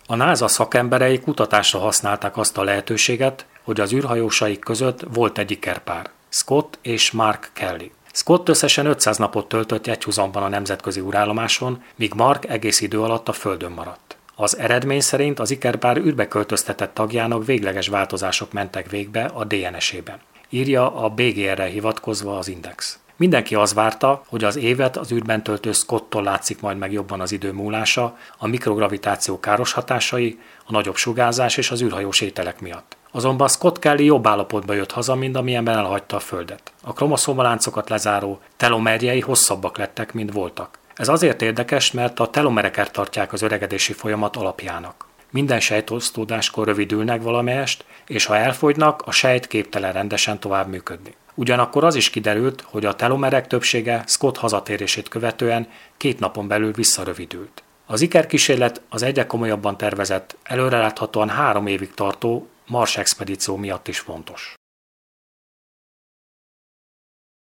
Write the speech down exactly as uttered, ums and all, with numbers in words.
A NASA szakemberei kutatásra használták azt a lehetőséget, hogy az űrhajósaik között volt egy ikerpár, Scott és Mark Kelly. Scott összesen ötszáz napot töltött egyhuzamban a nemzetközi űrállomáson, míg Mark egész idő alatt a Földön maradt. Az eredmény szerint az ikerpár űrbe költöztetett tagjának végleges változások mentek végbe a dé en es-ében. Írja a bé gé er-re hivatkozva az Index. Mindenki az várta, hogy az évet az űrben töltő Scotttól látszik majd meg jobban az idő múlása, a mikrogravitáció káros hatásai, a nagyobb sugárzás és az űrhajós ételek miatt. Azonban Scott Kelly jobb állapotba jött haza, mint amilyenben elhagyta a Földet. A kromoszómaláncokat lezáró telomerjei hosszabbak lettek, mint voltak. Ez azért érdekes, mert a telomereket tartják az öregedési folyamat alapjának. Minden sejtosztódáskor rövidülnek valamelyest, és ha elfogynak, a sejt képtelen rendesen tovább működni. Ugyanakkor az is kiderült, hogy a telomerek többsége Scott hazatérését követően két napon belül visszarövidült. Az ikerkísérlet az egyre komolyabban tervezett, előreláthatóan három évig tartó Mars expedíció miatt is fontos.